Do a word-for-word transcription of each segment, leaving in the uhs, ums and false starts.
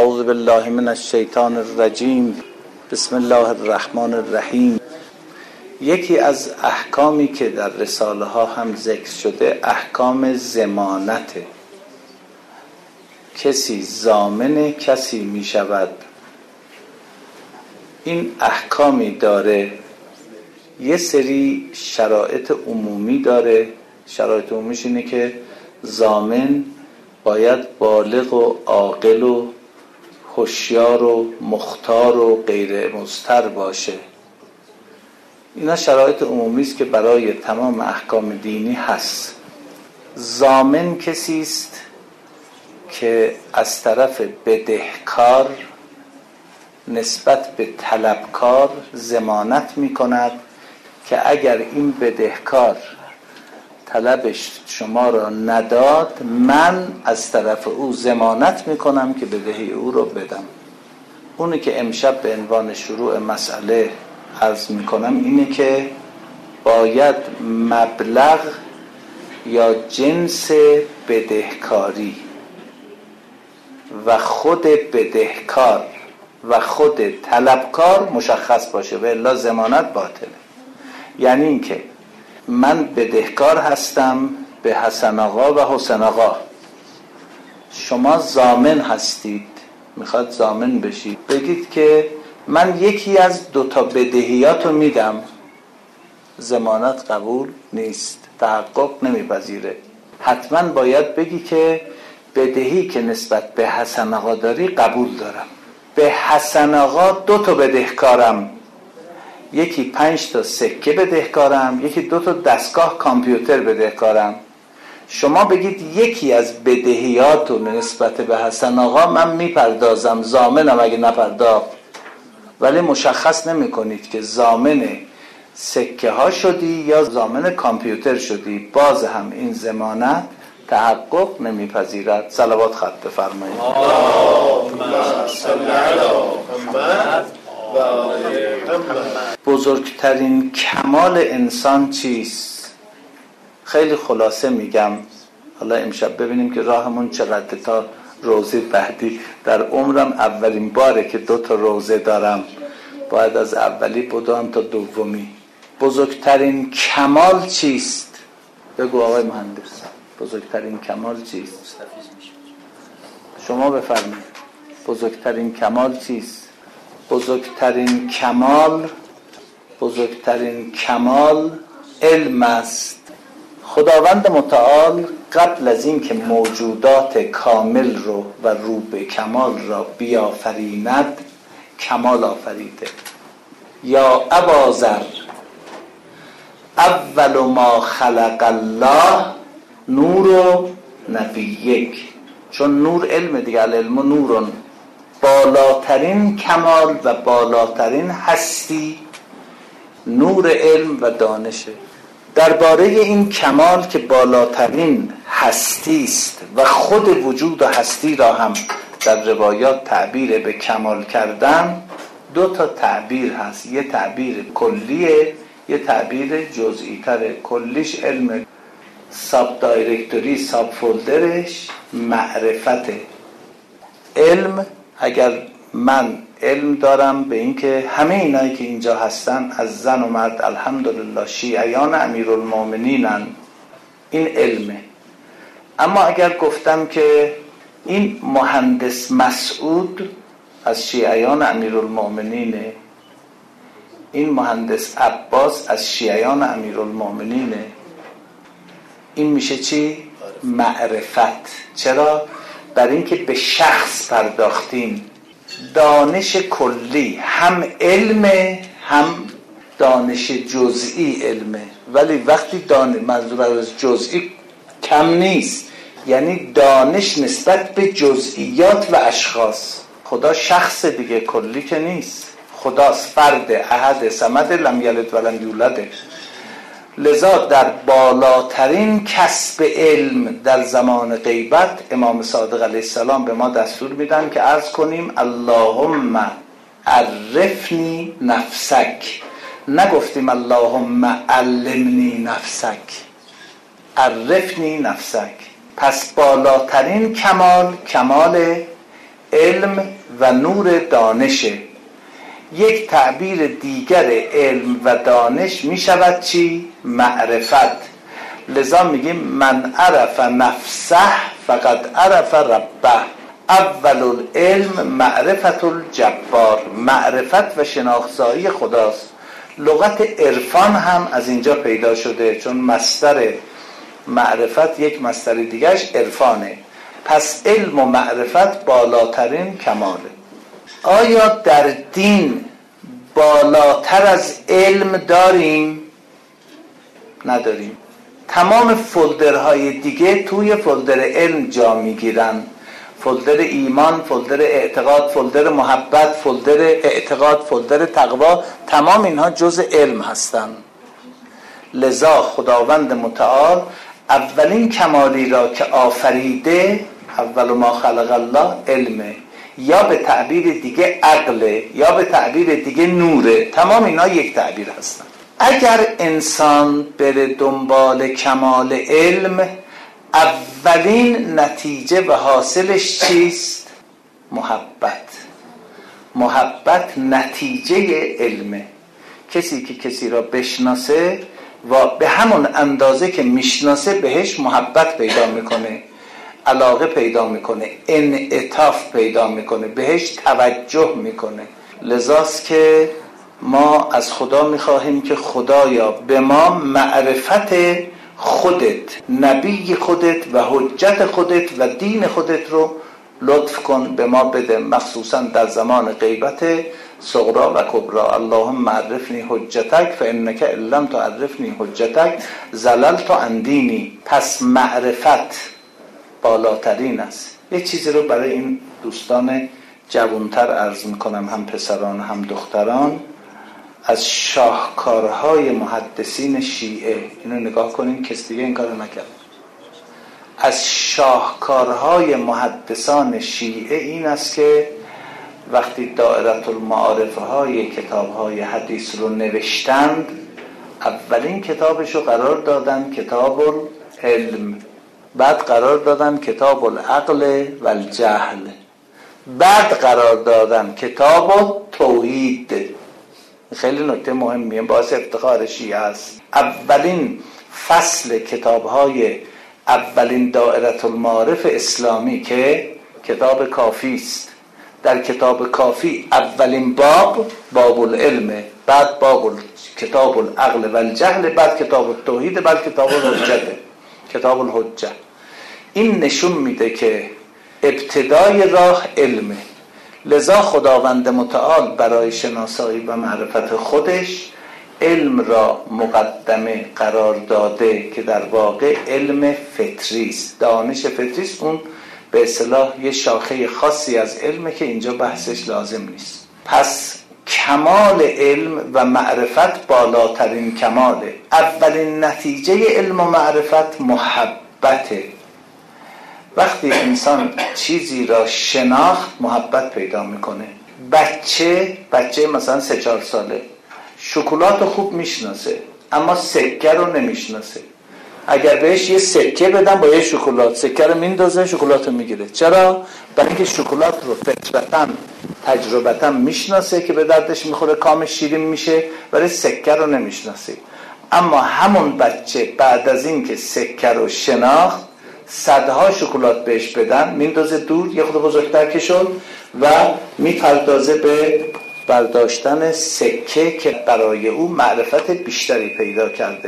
اعوذ بالله من الشیطان الرجیم. بسم الله الرحمن الرحیم. یکی از احکامی که در رساله ها هم ذکر شده احکام ضمانته. کسی ضامن کسی می شود. این احکامی داره، یه سری شرایط عمومی داره. شرایط عمومیش اینه که ضامن باید بالغ و عاقل و هوشیار و مختار و غیر مضطر باشه. اینا شرایط عمومی است که برای تمام احکام دینی هست. ضامن کسی است که از طرف بدهکار نسبت به طلبکار ضمانت می کند که اگر این بدهکار طلبش شما را نداد، من از طرف او ضمانت می کنم که بدهی او را بدم. اونی که امشب به عنوان شروع مسئله عرض می کنم اینه که باید مبلغ یا جنس بدهکاری و خود بدهکار و خود طلبکار مشخص باشه و الا ضمانت باطله. یعنی این که من بدهکار هستم به حسن آقا و حسین آقا، شما ضامن هستید، میخواد ضامن بشید، بگید که من یکی از دوتا بدهیاتو میدم، ضمانت قبول نیست، تحقق نمیپذیره. حتما باید بگی که بدهی که نسبت به حسن آقا داری قبول دارم. به حسن آقا دوتا بدهکارم، یکی پنج تا سکه بدهکارم، یکی دو تا دستگاه کامپیوتر بدهکارم. شما بگید یکی از بدهیاتو نسبت به حسن آقا من میپردازم، ضامنم اگه نپرداخت، ولی مشخص نمی کنید که ضامن سکه ها شدی یا ضامن کامپیوتر شدی، باز هم این ضمانت تحقق نمیپذیرد. صلوات خط بفرمایید. اللهم صل علی محمد و آل محمد. بزرگترین کمال انسان چیست؟ خیلی خلاصه میگم، حالا امشب ببینیم که راهمون چقدر تا روزه بعدی. در عمرم اولین باره که دو تا روزه دارم، باید از اولی بدوم تا دومی. بزرگترین کمال چیست؟ بگو آقای مهندس، بزرگترین کمال چیست؟ شما بفرمایید. بزرگترین کمال چیست؟ بزرگترین کمال بزرگترین کمال علم است. خداوند متعال قبل از این که موجودات کامل رو و رو به کمال را بیافریند کمال آفریده. یا ابازر اول ما خلق الله نور نبیک. چون نور علم دیگه، العلم نورون، بالاترین کمال و بالاترین هستی نور علم و دانشه. درباره این کمال که بالاترین هستی است و خود وجود و هستی را هم در روایات تعبیر به کمال کردن، دو تا تعبیر هست. یه تعبیر کلیه، یه تعبیر جزئی تره. کلیش علم، ساب دایرکتوری، ساب فولدرش معرفته. علم، اگر من علم دارم به این که همه اینایی که اینجا هستن از زن و مرد الحمدلله شیعیان امیرالمومنینن، این علمه. اما اگر گفتم که این مهندس مسعود از شیعیان امیرالمومنینه، این مهندس عباس از شیعیان امیرالمومنینه، این میشه چی؟ معرفت. چرا؟ برای اینکه به شخص پرداختیم. دانش کلی هم علمه هم دانش جزئی علمه، ولی وقتی دانش منظور از جزئی کم نیست، یعنی دانش نسبت به جزئیات و اشخاص. خدا شخص دیگه، کلی که نیست. خداست، فرد، احد، صمد، لم یلد ولم یولد. لذا در بالاترین کسب علم در زمان غیبت امام صادق علیه السلام به ما دستور میدن که عرض کنیم اللهم عرفنی نفسک. نگفتیم اللهم علمنی نفسک، عرفنی نفسک. پس بالاترین کمال کمال علم و نور دانشه. یک تعبیر دیگر علم و دانش می شود چی؟ معرفت. لذا میگیم من عرف نفسه فقد عرف ربه. اول العلم معرفت الجبار، معرفت و شناختاری خداست. لغت عرفان هم از اینجا پیدا شده، چون مصدر معرفت یک مصدر دیگرش عرفانه. پس علم و معرفت بالاترین کماله. آیا در دین بالاتر از علم داریم؟ نداریم. تمام فولدرهای دیگه توی فولدر علم جا میگیرن. فولدر ایمان، فولدر اعتقاد، فولدر محبت، فولدر اعتقاد، فولدر تقوا، تمام اینها جز علم هستن. لذا خداوند متعال اولین کمالی را که آفریده، اول ما خلق الله، علمه، یا به تعبیر دیگه عقله، یا به تعبیر دیگه نوره. تمام اینا یک تعبیر هستن. اگر انسان بره دنبال کمال علم، اولین نتیجه و حاصلش چیست؟ محبت. محبت نتیجه علمه. کسی که کسی را بشناسه و به همون اندازه که میشناسه بهش محبت پیدا میکنه، علاقه پیدا میکنه، انعطاف پیدا میکنه، بهش توجه میکنه. لذاست که ما از خدا میخواهیم که خدایا به ما معرفت خودت، نبی خودت و حجت خودت و دین خودت رو لطف کن به ما بده، مخصوصا در زمان غیبت صغرا و کبرا. اللهم عرفنی حجتک فانک ان لم تعرفنی حجتک زللت عن دینی. پس معرفت بالاترین است. یک چیزی رو برای این دوستان جوانتر عرض میکنم، هم پسران هم دختران. از شاهکارهای محدثین شیعه، اینو نگاه کنین، کس دیگه این کارو نکرد. از شاهکارهای محدثان شیعه این است که وقتی دائره المعارف های کتاب های حدیث رو نوشتند، اولین کتابشو قرار دادن کتاب العلم، بعد قرار دادن کتاب العقل و الجهل، بعد قرار دادن کتاب توحید. خیلی نکته مهمیه، باعث افتخار شیعه است. اولین فصل کتاب‌های اولین دائره المعارف اسلامی که کتاب کافی است، در کتاب کافی اولین باب باب العلم، بعد باب کتاب العقل و الجهل، بعد کتاب التوحید، بعد کتاب الحجت، کتاب الحجه. این نشون میده که ابتدای راه علمه. لذا خداوند متعال برای شناسایی و معرفت خودش علم را مقدمه قرار داده که در واقع علم فطری است، دانش فطری است. اون به اصطلاح یه شاخه خاصی از علمه که اینجا بحثش لازم نیست. پس کمال علم و معرفت بالاترین کماله. اولین نتیجه علم و معرفت محبته. وقتی انسان چیزی را شناخت محبت پیدا میکنه. بچه بچه مثلا سه چهار ساله شکلات رو خوب میشناسه اما سکه رو نمیشناسه. اگر بهش یه سکه بدن با یه شکلات، سکه رو میندازه، شکلات رو میگیره. چرا؟ برای اینکه شکلات رو فطرتاً تجربتاً میشناسه که به دردش میخوره، کامش شیرین میشه، ولی سکه رو نمیشناسه. اما همون بچه بعد از این که سکه رو شناخت، صدها شکلات بهش بدن، میندازه دور، یه خود بزرگتر که شد و میپردازه به برداشتن سکه که برای او معرفت بیشتری پیدا کرده.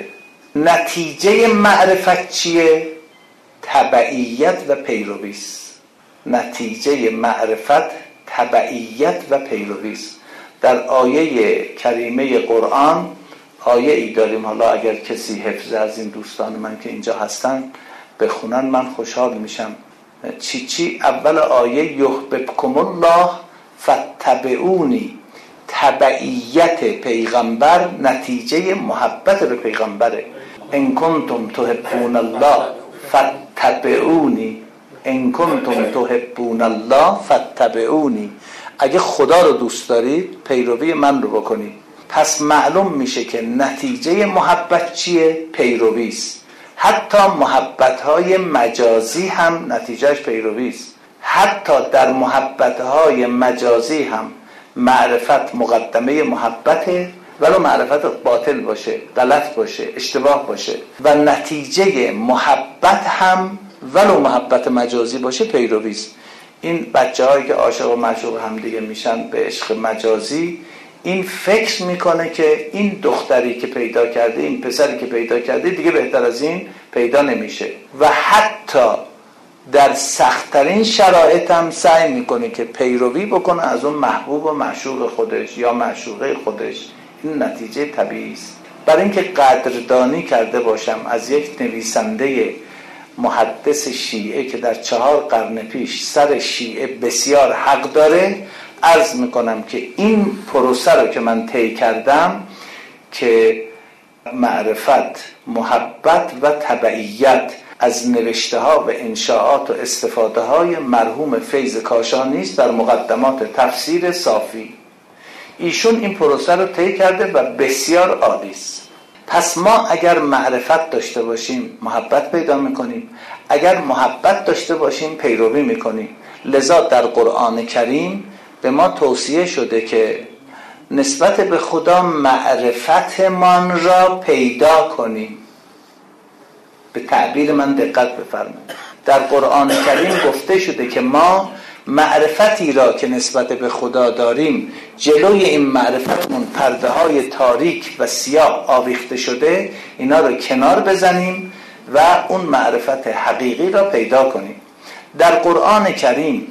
نتیجه معرفت چیه؟ تبعیت و پیروی است. نتیجه معرفت تبعیت و پیروی است. در آیه کریمه قرآن آیه ای داریم، حالا اگر کسی حفظ از این دوستان من که اینجا هستن بخونن من خوشحال میشم. چی چی؟ اول آیه یحببکم الله فاتبعونی. تبعیت پیغمبر نتیجه محبت به پیغمبره. ان کنتم تحبون الله فاتبعونی، ان کنتم تحبون الله فاتبعونی. اگه خدا رو دوست دارید پیروی من رو بکنید. پس معلوم میشه که نتیجه محبت چیه؟ پیروی است. حتی محبت‌های مجازی هم نتیجهش پیروی است. حتی در محبتهای مجازی هم معرفت مقدمه محبته، ولو معرفت باطل باشه، غلط باشه، اشتباه باشه، و نتیجه محبت هم ولو محبت مجازی باشه پیرویست. این بچه هایی که عاشق و معشوق هم دیگه میشن به عشق مجازی، این فکر میکنه که این دختری که پیدا کرده، این پسری که پیدا کرده دیگه بهتر از این پیدا نمیشه، و حتی در سخت‌ترین شرایط هم سعی میکنه که پیروی بکنه از اون محبوب و معشوق خودش یا معشوقه خودش. این نتیجه طبیعی است. برای اینکه قدردانی کرده باشم از یک نویسنده محدث شیعه که در چهار قرن پیش سر شیعه بسیار حق داره، عرض میکنم که این پروسه رو که من طی کردم که معرفت، محبت و تبعیت از نوشته ها و انشاءات و استفاده های مرحوم فیض کاشانی است در مقدمات تفسیر صافی. ایشون این پروسه رو طی کرده و بسیار عالی است. پس ما اگر معرفت داشته باشیم محبت پیدا میکنیم، اگر محبت داشته باشیم پیروی میکنیم. لذا در قرآن کریم به ما توصیه شده که نسبت به خدا معرفتمان را پیدا کنیم. به تعبیر من دقت بفرمایید. در قرآن کریم گفته شده که ما معرفتی را که نسبت به خدا داریم، جلوی این معرفتمون پرده های تاریک و سیاه آویخته شده، اینا رو کنار بزنیم و اون معرفت حقیقی را پیدا کنیم. در قرآن کریم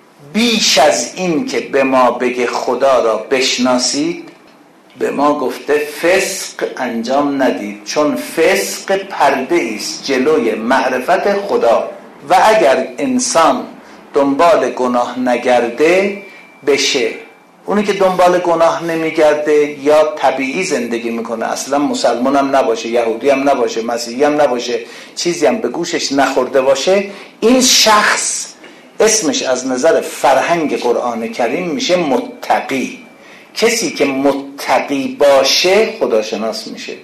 بیش از این که به ما بگه خدا را بشناسید، به ما گفته فسق انجام ندید، چون فسق پرده است جلوی معرفت خدا. و اگر انسان دنبال گناه نگرده بشه، اونی که دنبال گناه نمیگرده یا طبیعی زندگی میکنه، اصلا مسلمان هم نباشه، یهودی هم نباشه، مسیحی هم نباشه، چیزی هم به گوشش نخورده باشه، این شخص اسمش از نظر فرهنگ قرآن کریم میشه متقی. کسی که متقی باشه خداشناس میشه.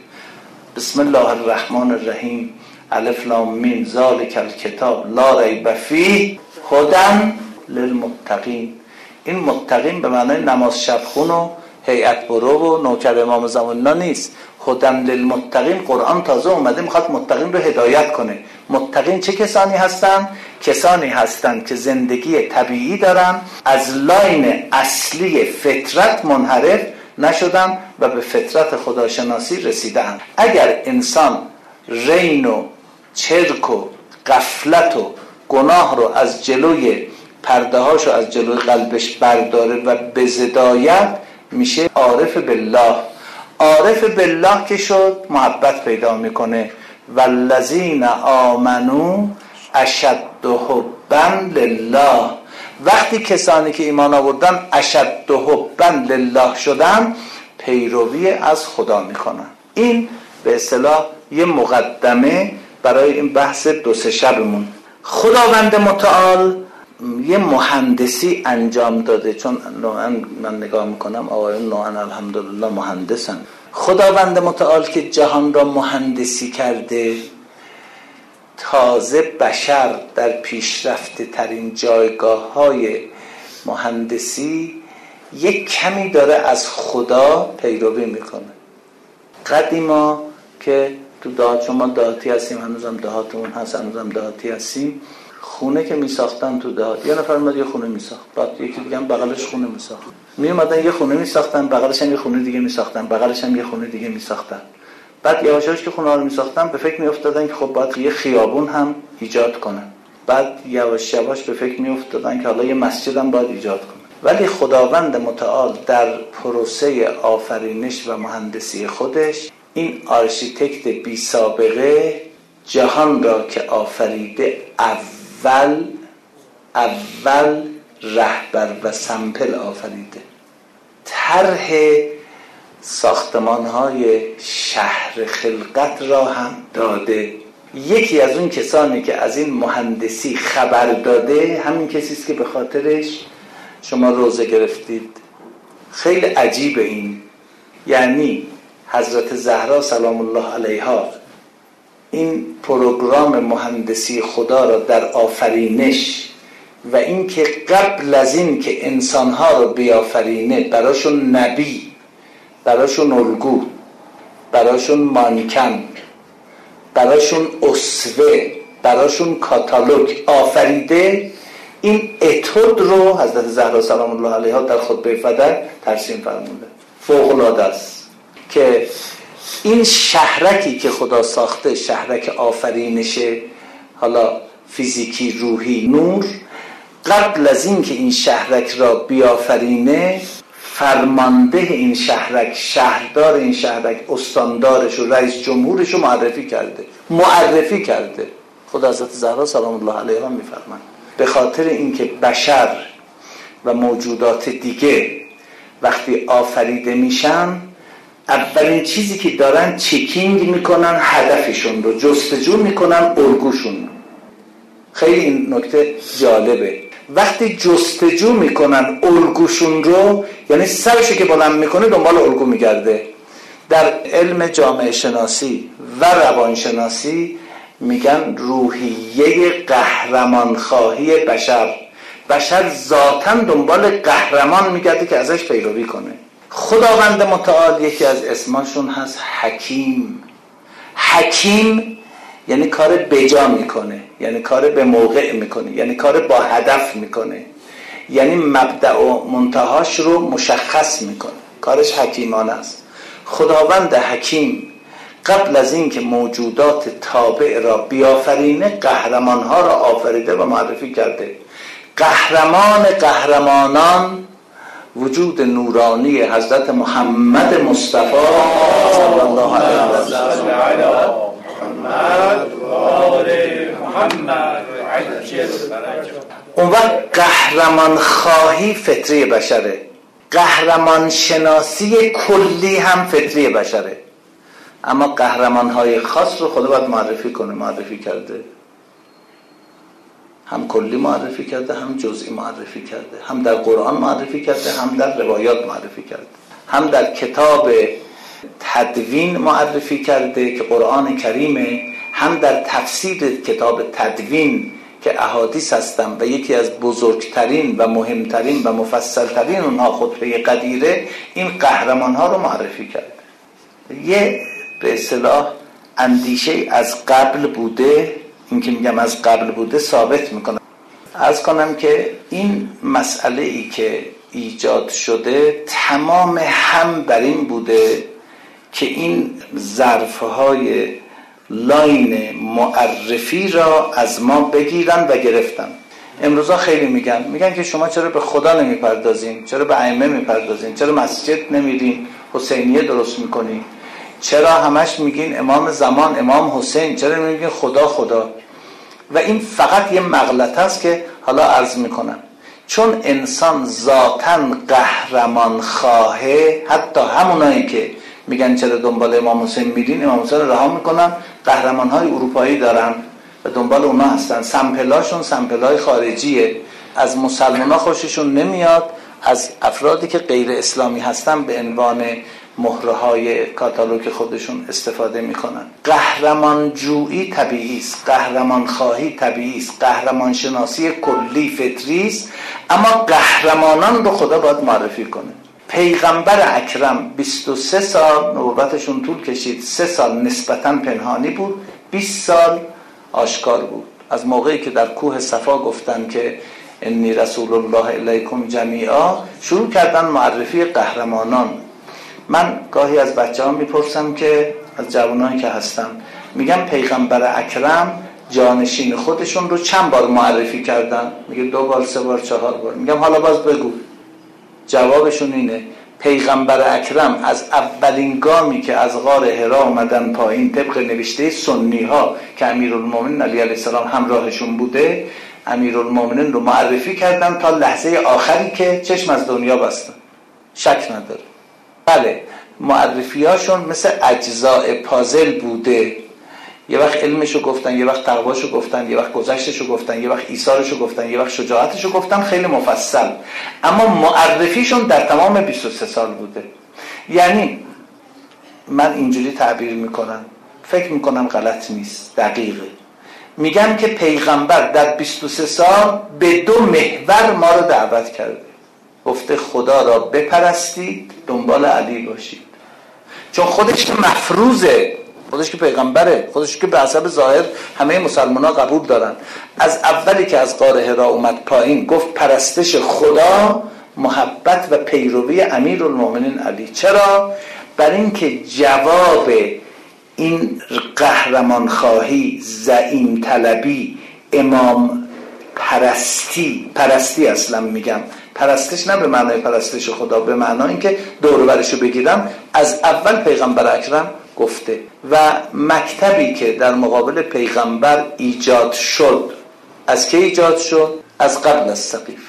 بسم الله الرحمن الرحیم، الف لام میم، ذالک الکتاب لا ریب فیه هدی للمتقین. این متقین به معنای نماز شب خون و هیئت برو و نوکر امام زماننا نیست. هدی للمتقین، قرآن تازه اومده میخواد متقین رو هدایت کنه. متقین چه کسانی هستن؟ کسانی هستن که زندگی طبیعی دارن، از لاین اصلی فطرت منحرف نشدن و به فطرت خداشناسی رسیدن. اگر انسان رین و چرک و غفلت و گناه رو از جلوی پرده هاشو از جلوی قلبش برداره و بزدایت، میشه عارف بالله. عارف بالله که شد محبت پیدا میکنه. والذین آمنوا اشد حبا لله. وقتی کسانی که ایمان آوردن اشد حبا لله شدن، پیروی از خدا میکنن. این به اصطلاح یه مقدمه برای این بحث دو سه شبمون. خداوند متعال یه مهندسی انجام داده، چون نوعاً من نگاه میکنم آقایون نوعاً الحمدلله مهندسن. خداوند متعال که جهان را مهندسی کرده، تازه بشر در پیشرفته ترین جایگاه های مهندسی یک کمی داره از خدا پیروی میکنه. قدیما که تو دهات، شما دهاتی هستیم، هنوزم دهاتمون هست، هنوزم دهاتی هستیم، خونه که میساختن تو دهات، یه نفر اومد یه خونه میساخت، بعد یکی دیگه هم بغلش خونه میساخت، میومدن یه خونه میساختن، بغلش هم یه خونه دیگه میساختن، بغلش هم یه خونه دیگه میساختن. بعد یواش یواش که خونه ها رو میساختن به فکر میافتادن که خب باید یه خیابون هم ایجاد کنن. بعد یواش یواش به فکر میافتادن که حالا یه مسجد هم باید ایجاد کنن. ولی خداوند متعال در پروسه آفرینش و مهندسی خودش، این آرشیتکت بی سابقه جهان را که آفریده، اول اول رهبر و سمپل آفریده. طرح ساختمان‌های شهر خلقت را هم داده. یکی از اون کسانی که از این مهندسی خبر داده همین کسی است که به خاطرش شما روزه گرفتید. خیلی عجیبه این. یعنی حضرت زهرا سلام الله علیها این پروگرام مهندسی خدا را در آفرینش و اینکه قبل از این که انسانها رو بیافرینه براشون نبی، براشون الگو، براشون مانیکن، براشون اسوه، براشون کاتالوگ آفریده، این اتود رو حضرت زهرا سلام الله علیها در خطبه فدر ترسیم فرمونده. فوق العاده است که این شهرکی که خدا ساخته، شهرک آفرینشه، حالا فیزیکی، روحی، نور، قبل از این که این شهرک را بیافرینه فرمانده این شهرک، شهردار این شهرک، استاندارش و رئیس جمهورش رو معرفی کرده معرفی کرده خدا حضرت زهرا سلام الله علیها میفرمایند به خاطر اینکه بشر و موجودات دیگه وقتی آفریده میشن اولین چیزی که دارن چکینگ میکنن هدفشون رو، جستجو میکنن الگوشون. خیلی این نکته جالبه. وقتی جستجو میکنن الگوشون رو، یعنی سرشو که بلند میکنه دنبال الگو میگرده. در علم جامعه شناسی و روانشناسی میگن روحیه قهرمان خواهی بشر. بشر ذاتاً دنبال قهرمان میگرده که ازش پیروی کنه. خداوند متعال یکی از اسماشون هست حکیم. حکیم یعنی کار بجا میکنه، یعنی کار به موقع میکنه، یعنی کار با هدف میکنه، یعنی مبدأ و منتهاش رو مشخص میکنه، کارش حکیمانه است. خداوند حکیم قبل از این که موجودات تابع را بیافرینه قهرمانها را آفریده و معرفی کرده. قهرمان قهرمانان وجود نورانی حضرت محمد مصطفی صلی الله علیه و سلم. اون وقت قهرمان خواهی فطری بشره، قهرمان شناسی کلی هم فطری بشره، اما قهرمان های خاص رو خدا باید معرفی کنه. معرفی کرده، هم کلی معرفی کرده، هم جزئی معرفی کرده، هم در قرآن معرفی کرده، هم در روایات معرفی کرده، هم در کتاب تدوین معرفی کرده که قرآن کریمه، هم در تفسیر کتاب تدوین که احادیث هستن و یکی از بزرگترین و مهمترین و مفصلترین اونها خطبه قدیره، این قهرمان ها رو معرفی کرده. یه به اصطلاح اندیشه از قبل بوده، این که میگم از قبل بوده ثابت میکنم. عرض کنم که این مسئله ای که ایجاد شده تمام هم بر این بوده که این ظرفهای لاین معرفی را از ما بگیرن و گرفتن. امروزا خیلی میگن میگن که شما چرا به خدا نمیپردازین، چرا به ائمه میپردازین، چرا مسجد نمیرین حسینیه درست میکنین، چرا همش میگین امام زمان امام حسین، چرا نمیگین خدا خدا. و این فقط یه مغلطه است که حالا عرض میکنم. چون انسان ذاتاً قهرمان خواهه، حتی همونایی که میگن چرا دنبال امام حسین میرین، امام حسین رها میکنن، قهرمان‌های اروپایی دارن و دنبال اونا هستن. سمپلاشون سمپلای خارجیه، از مسلمان‌ها خوششون نمیاد، از افرادی که غیر اسلامی هستن به عنوان مهره‌های کاتالوگ خودشون استفاده میکنن. قهرمان جویی طبیعی است، قهرمان خواهی طبیعی است، قهرمان شناسی کلی فطری است، اما قهرمانان رو خدا باید معرفی کنه. پیغمبر اکرم بیست و سه سال نبوتشون طول کشید، سه سال نسبتاً پنهانی بود، بیست سال آشکار بود. از موقعی که در کوه صفا گفتن که انی رسول الله الیکم جمیعا، شروع کردن معرفی قهرمانان. من گاهی از بچه ها میپرسم که از جوانایی که هستم، میگم پیغمبر اکرم جانشین خودشون رو چند بار معرفی کردن؟ میگه دو بار، سه بار، چهار بار. میگم حالا باز بگو. جوابشون اینه پیغمبر اکرم از اولین گامی که از غار حرا اومدن پایین، طبق نوشته سنی ها که امیرالمومنین علی علیه السلام همراهشون بوده، امیرالمومنین رو معرفی کردن تا لحظه آخری که چشم از دنیا بستن. شک نداره. بله، معرفیاشون مثل اجزاء پازل بوده. یه وقت علمشو گفتن، یه وقت تقواشو گفتن، یه وقت گذشتشو گفتن، یه وقت ایثارشو گفتن، یه وقت شجاعتشو گفتن، خیلی مفصل. اما معرفیشون در تمام بیست و سه سال بوده. یعنی من اینجوری تعبیر میکنم، فکر میکنم غلط نیست، دقیقه. میگم که پیغمبر در بیست و سه سال به دو محور ما رو دعوت کرده. گفته خدا را بپرستید، دنبال علی باشید. چون خودش که مفروضه، خودش که پیغمبره، خودش که به حسب ظاهر همه مسلمان ها قبول دارن. از اولی که از غار حرا اومد پایین گفت پرستش خدا، محبت و پیروی امیرالمومنین علی. چرا؟ بر این که جواب این قهرمان خواهی، زعیم طلبی، امام پرستی، پرستی اصلا میگم، پرستش نه به معنای پرستش خدا، به معنای اینکه دور و برشو بگیرم، از اول پیغمبر اکرم گفته. و مکتبی که در مقابل پیغمبر ایجاد شد، از که ایجاد شد؟ از قبل از ثقیف.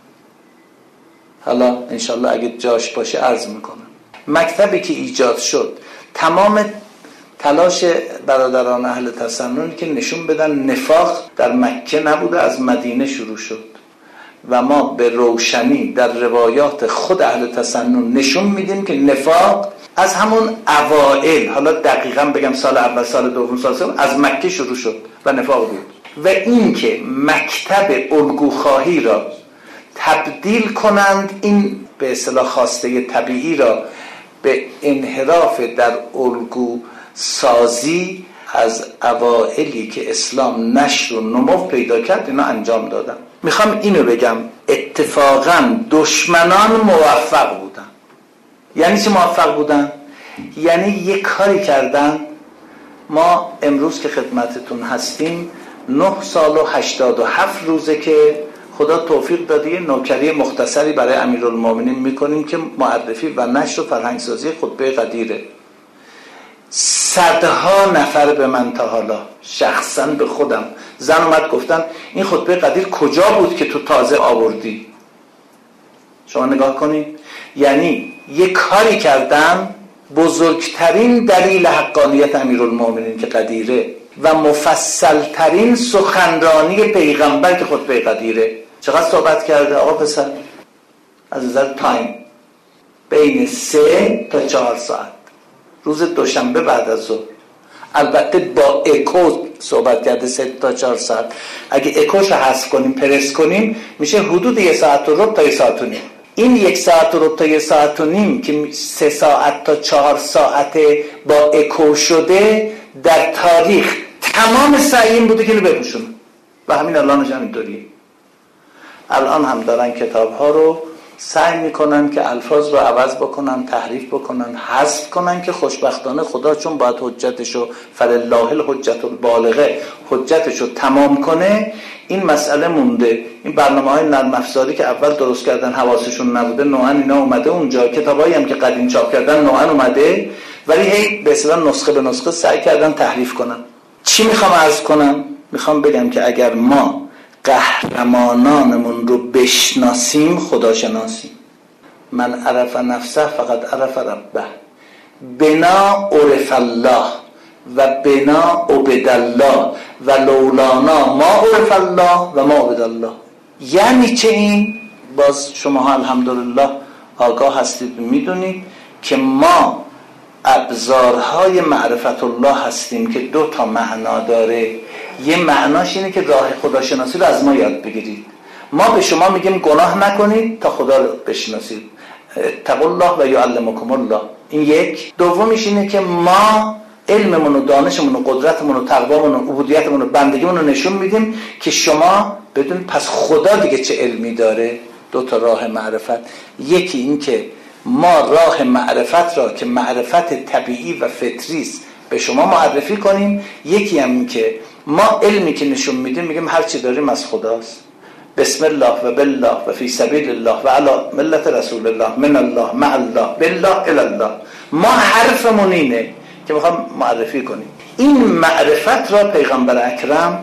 حالا انشالله اگه جاش باشه عرض میکنم. مکتبی که ایجاد شد، تمام تلاش برادران اهل تسنن که نشون بدن نفاق در مکه نبوده، از مدینه شروع شد و ما به روشنی در روایات خود اهل تسنن نشون میدیم که نفاق از همون اوائل، حالا دقیقا بگم سال اول، سال دوم، سال سوم، از مکه شروع شد و نفاق بود. و این که مکتب الگوخواهی را تبدیل کنند، این به اصطلاح خواسته طبیعی را به انحراف در الگو سازی از اوائلی که اسلام نشر و نمو پیدا کرد، اینا انجام دادن. میخوام اینو بگم، اتفاقا دشمنان موفق بودن. یعنی چه موفق بودن؟ یعنی یک کاری کردن. ما امروز که خدمتتون هستیم نه سال و هشتاد و هفت روزه که خدا توفیق داده یه نوکری مختصری برای امیرالمومنین میکنیم که معرفی و نشر و فرهنگسازی خطبه قدیره. صدها نفر به من تا حالا شخصا به خودم زن اومد گفتن این خطبه قدیر کجا بود که تو تازه آوردی؟ شما نگاه کنید، یعنی یک کاری کردن، بزرگترین دلیل حقانیت امیرالمومنین که قدیره و مفصلترین سخنرانی پیغمبر که خطبه قدیره. چقدر صحبت کرده آقا پسر؟ از نظر تایم بین سه تا چهار ساعت، روز دوشنبه بعد از ظهر. البته با اکو صحبت کرده سه تا چهار ساعت. اگه اکوش رو حذف کنیم، پرس کنیم، میشه حدود یک ساعت و ربع تا یک ساعت و نیم. این یک ساعت و ربع تا یک ساعت و نیم که سه ساعت تا چهار ساعت با اکو شده، در تاریخ تمام سعی این بوده که اینو بپوشونه و همین الانش هم اینطوریه. الان هم دارن کتاب ها رو سعی میکنن که الفاظ رو عوض بکنن، تحریف بکنن، حذف کنن که خوشبختانه خدا چون باید حجتشو فلله الحجت البالغه، حجتشو تمام کنه، این مسئله مونده. این برنامه های نرم افزاری که اول درست کردن حواسشون نبوده، نوعا اینا اومده اونجا، کتابایی هم که قدیم چاپ کردن نوعا اومده، ولی هی به اصطلاح نسخه به نسخه سعی کردن تحریف کنن. چی میخوام عرض کنم؟ میخوام بگم که اگر ما قهرمانانمون رو بشناسیم، خدا شناسیم. من عرف نفسه فقط عرف ربه، بنا عرف الله و بنا عبد الله و لولانا ما عرف الله و ما عبد الله. یعنی چه این؟ باز شما الحمدلله آگاه هستید، میدونید که ما ابزارهای معرفت الله هستیم که دو تا معنا داره. یه معناش اینه که راه خداشناسی رو از ما یاد بگیرید. ما به شما میگیم گناه نکنید تا خدا رو بشناسید، اتقوا الله و یعلمکم الله. این یک. دومیش اینه که ما علممون و دانشمون و قدرتمون و تقوامون و عبودیتمون و بندگیمون رو نشون میدیم که شما بدونید پس خدا دیگه چه علمی داره. دو تا راه معرفت. یکی این که ما راه معرفت را که معرفت طبیعی و فطری است به شما معرفی کنیم. یکی هم این که ما علمی که نشون میدیم میگیم هر چی داریم از خداست، بسم الله و بالله و فی سبیل الله و علی ملت رسول الله، من الله مع الله بالله الی الله. ما حرفمون اینه که میخوام معرفی کنیم. این معرفت را پیغمبر اکرم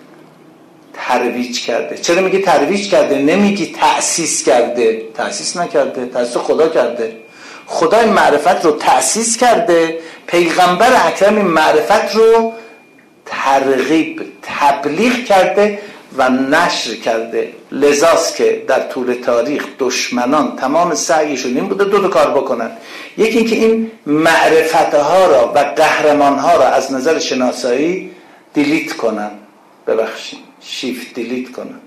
ترویج کرده. چرا میگی ترویج کرده؟ نمیگی تأسیس کرده. تأسیس نکرده، تأسیس خدا کرده. خدا این معرفت رو تأسیس کرده، پیغمبر اکرم این معرفت رو ترغیب، تبلیغ کرده و نشر کرده. لذاست که در طول تاریخ دشمنان تمام سعیشون این بوده دو تا کار بکنن. یکی این که این معرفتها را و قهرمانها را از نظر شناسایی دیلیت کنن، ببخشید شیفت دیلیت کنن،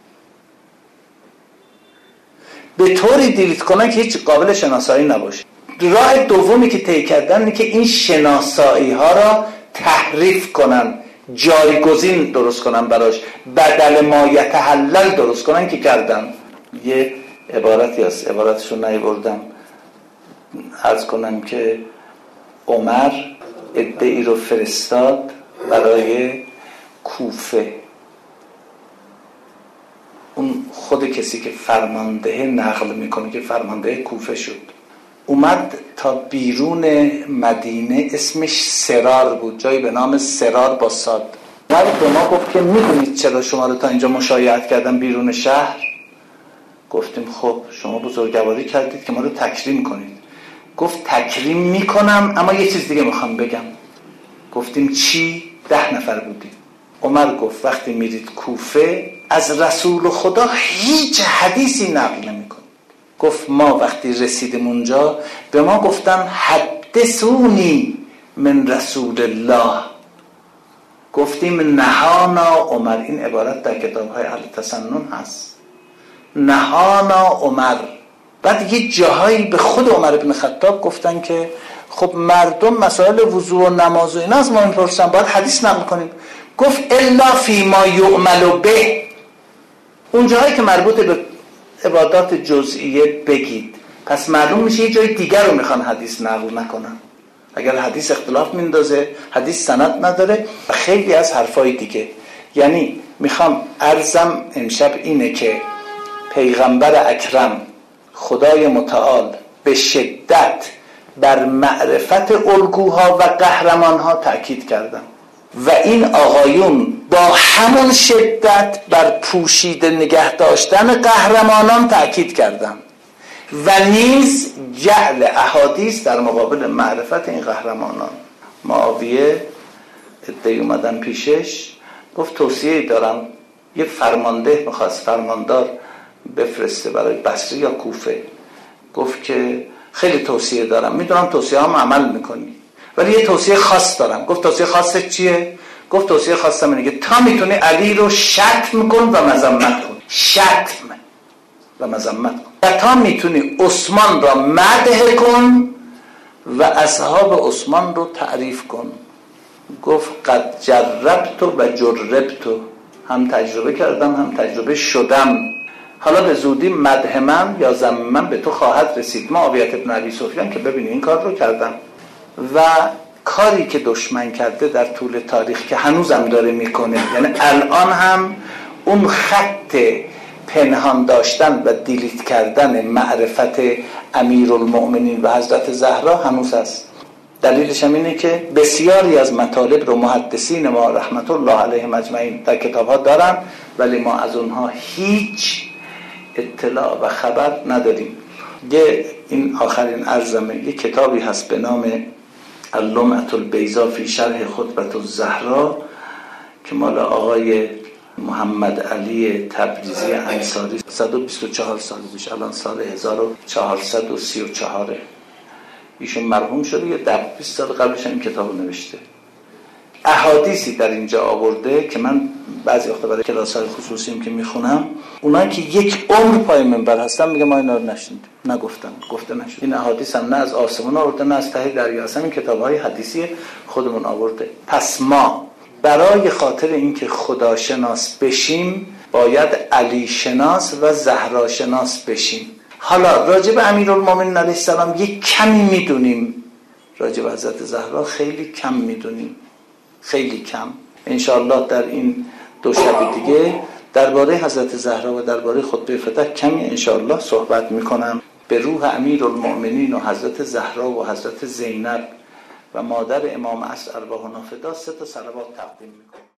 به طوری دیلیت کنن که هیچ قابل شناسایی نباشه. راه دومی که طی کردن اینه که این شناسایی ها را تحریف کنن، جایگزین درست کنن براش، بدل ما یتحلل درست کنن که کردن. یه عبارتی هست، عبارتشو نیاوردم، عرض کنم که عمر عده‌ای رو فرستاد برای کوفه. اون خود کسی که فرمانده نقل میکنه که فرمانده کوفه شد، اومد تا بیرون مدینه، اسمش سرار بود، جایی به نام سرار با صاد. اومد به ما گفت که میدونید چرا شما رو تا اینجا مشایعت کردم بیرون شهر؟ گفتیم خب شما بزرگواری کردید که ما رو تکریم کنید. گفت تکریم میکنم اما یه چیز دیگه میخوام بگم. گفتیم چی؟ ده نفر بودیم. عمر گفت وقتی میرید کوفه از رسول خدا هیچ حدیثی نقل نمیکنید. گفت ما وقتی رسیدیم اونجا به ما گفتن حدثونی من رسول الله. گفتیم نهانا عمر. این عبارت در کتاب های اهل تسنن هست، نهانا عمر. بعد یه جاهایی به خود عمر بن خطاب گفتن که خب مردم مسائل وضو و نماز و اینا از ما میپرسن، باید حدیث نقل کنیم. گفت الا فی ما یعمل به. اون جاهایی که مربوط به عبادات جزئیه بگید. پس معلوم میشه یه جای دیگر رو میخوان حدیث نقل نکنن. اگر حدیث اختلاف میندازه، حدیث سند نداره و خیلی از حرفای دیگه. یعنی میخوام عرضم امشب اینه که پیغمبر اکرم خدای متعال به شدت بر معرفت الگوها و قهرمانها تأکید کردن و این آقایون با همون شدت بر پوشیده نگه داشتن قهرمانان تأکید کردن و نیز جعل احادیث در مقابل معرفت این قهرمانان. معاویه ادعی اومدن پیشش، گفت توصیه دارم، یه فرمانده میخواست فرماندار بفرسته برای بصره یا کوفه. گفت که خیلی توصیه دارم، میدونم توصیه هم عمل میکنی ولی یه توصیه خاص دارم. گفت توصیه خاصت چیه؟ گفت توصیه خاصم اینه که تا میتونی علی رو شتم کن و مذمت کن، شتم و مذمت کن، و تا میتونی عثمان را مدح کن و اصحاب عثمان رو تعریف کن. گفت قد جربت و جربت، هم تجربه کردم هم تجربه شدم، حالا به زودی مدح من یا ذم من به تو خواهد رسید. معاویه بن ابی سفیان که ببینی این کار رو کردم و کاری که دشمن کرده در طول تاریخ که هنوزم داره میکنه، یعنی الان هم اون خط پنهان داشتن و دیلیت کردن معرفت امیرالمؤمنین و حضرت زهرا هنوز هست. دلیلش هم اینه که بسیاری از مطالب رو محدثین ما رحمت الله علیهم اجمعین در کتاب‌ها دارن ولی ما از اونها هیچ اطلاع و خبر نداریم. یه این آخرین عرضمه، یه کتابی هست به نام اللمعة البیضاء فی شرح خطبة الزهراء که مال آقای محمد علی تبریزی انصاری، صد و بیست و چهار سال پیش، الان سال هزار و چهارصد و سی و چهار. ایشون مرحوم شده، یه ده بیست سال قبلش این کتابو نوشته. احادیثی در اینجا آورده که من بعضی وقتا برای کلاس‌های خصوصیم که میخونم، اونایی که یک عمر پای منبر هستن میگه ما اینا رو نشنیدیم، نگفتن، گفته نشد. این احادیث هم نه از آسمون آورده نه از ته دریا، اصلا این کتاب‌های حدیثی خودمون آورده. پس ما برای خاطر اینکه خدا شناس بشیم باید علی شناس و زهرا شناس بشیم. حالا راجع به امیرالمومنین علیه السلام یک کمی میدونیم، راجع به حضرت زهرا خیلی کم میدونیم، خیلی کم. انشاءالله در این دو شب دیگه درباره حضرت زهرا و درباره خطبه فتح کمی انشاءالله صحبت میکنم. به روح امیرالمؤمنین و حضرت زهرا و حضرت زینب و مادر امام عصر ارواحنا فدا سه تا صلوات تقدیم میکنم.